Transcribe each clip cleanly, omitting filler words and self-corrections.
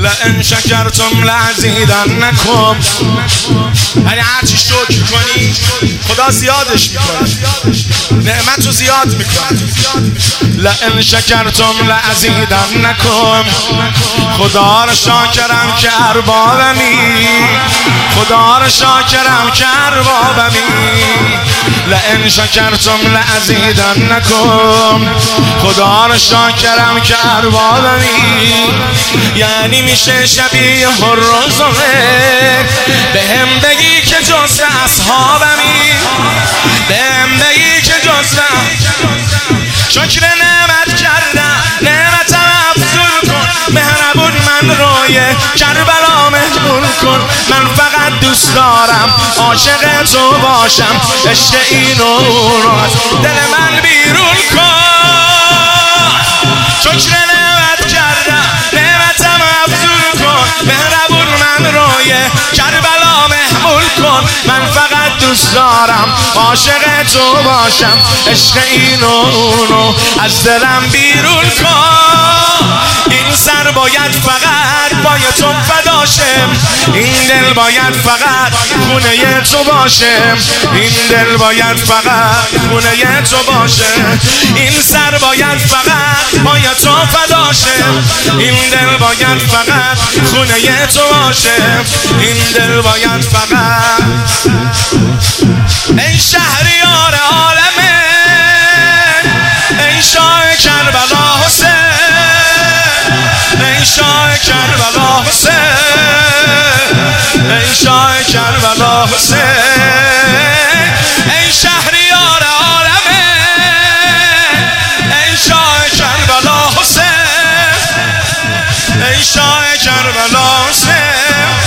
لئن شکرتم لازیدنکم. یعنی هرچی شکر کنی خدا زیادش میکنه، نعمت رو زیاد میکنه. لئن شکرتم لازیدنکم. خدا رو شاکرم که اربابمی، خدا رو شاکرم که اربابمی. لئن شکرتم لازیدنکم. خدا رو شاکرم که اربابمی. یعنی میشه شبیه الرزقه، بهم بگی که جزو اصحابمی، بهم بگی که جزو. شکر نعمت کردم، نعمتم افزون کن. مهربون من روی کربلا مهمون کن. من فقط دوست دارم عاشق تو باشم. عشق این و اون از دل من بیرون کن. شکر نعمت کردم، نعمتم افزون کن. مهربون من روی کربلا مهمون کن. من فقط دوست دارم عاشق تو باشم. عشق این و اونو از دلم بیرون کن. این سر باید فقط پای تو فدا شه، این دل باید فقط خونه تو باشه، این دل باید فقط خونه تو باشه. این سر باید فقط پای تو فدا شه، این دل باید فقط خونه تو باشه، این دل باید فقط. ای شهریار عالمه، ای شاه کربلا حسین، ای شاه کربلا حسین، ای شاه کربلا حسین. ای شهریار عالمه، ای شاه کربلا حسین، ای شاه کربلا حسین.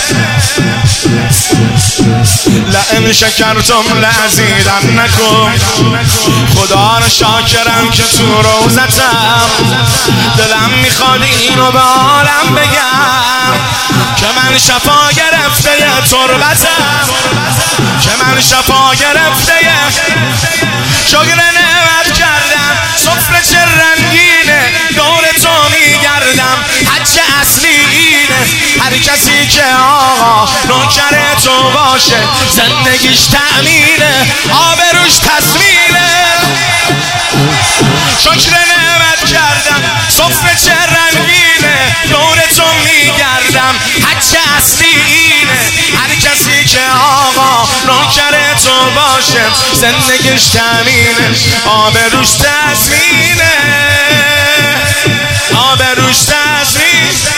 لئن شکرتم لازیدنکم. خدا رو شاکرم که تو روزتم. دلم میخواد اینو به عالم بگم که من شفا گرفته تربتم، که من شفا گرفته. شکر نعمت کردم، سفره چه رنگینه، دور تو میگردم. حج اصلی اینه، هر کسی که آقا نوکر تو باشه زندگیش تأمینه، آبروش تضمینه. شکر نعمت کردم، سفره چه رنگینه، دور تو میگردم. حج اصلی اینه، هر کسی که آقا نوکر تو باشه زندگیش تأمینه، آبروش تضمینه، آبروش تضمینه.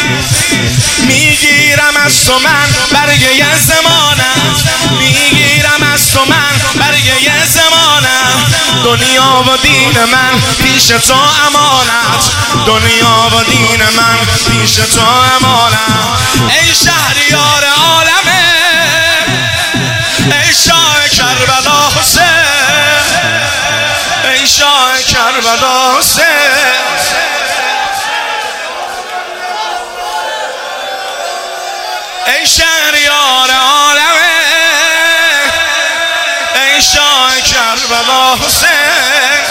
میگیرم از تو من برگه زمانم، میگیرم از تو من برگه زمانم. دنیا و دین من پیش تو امانت، دنیا و دین من پیش تو امانت. ای شهریار عالمه، ای شاه کربلا حسین، ای شاه کربلا حسین. ای شهریار عالمه، ای شاه کربلا حسین.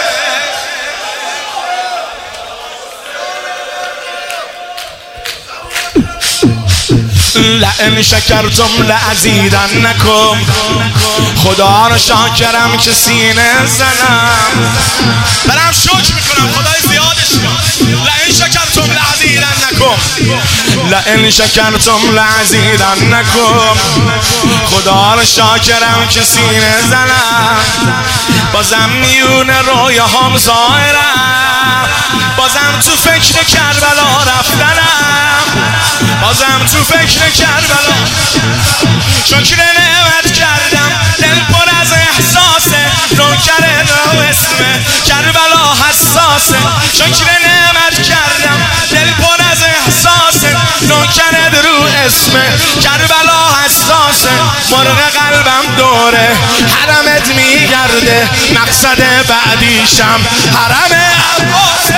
لئن شکرتم لازیدنکم. خدا رو شاکرم که سینه زنم، برم شکر میکنم خدای زیادش کن. لئن شکرتم لازیدنکم، لئن شکرتم لازیدنکم. خدا رو شاکرم که سینه زنم. بازم میونه رویاهام ظاهرم، بازم تو فکر کربلا رفتنم، بازم تو فکر کربلا. شکر نعمت کردم، دل پر از احساسه، نوکر رو اسم کربلا حساسه. شکر نعمت کردم، دل پر از احساسه، نوکر رو اسم کربلا حساسه. مرغ قلبم دوره حرمت میگرده، مقصد بعدیشم حرم عباسه.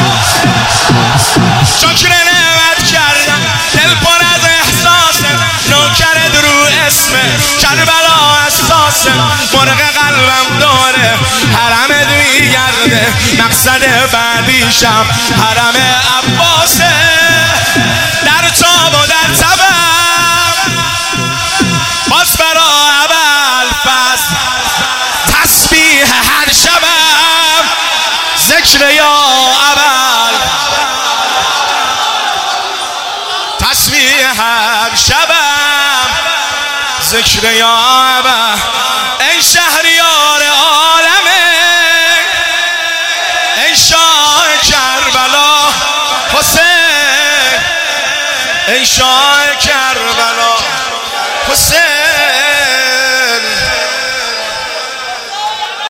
شکر نعمت کردم، دل پر از احساسه، نوکر رو اسم کربلا حساسه. مرغ قلبم دوره حرمت میگرده، مقصد بعدیشم حرم عباسه. در تو ذکر یا ابا ای شهریار عالمه، ای شاه کربلا حسین، ای شاه کربلا حسین.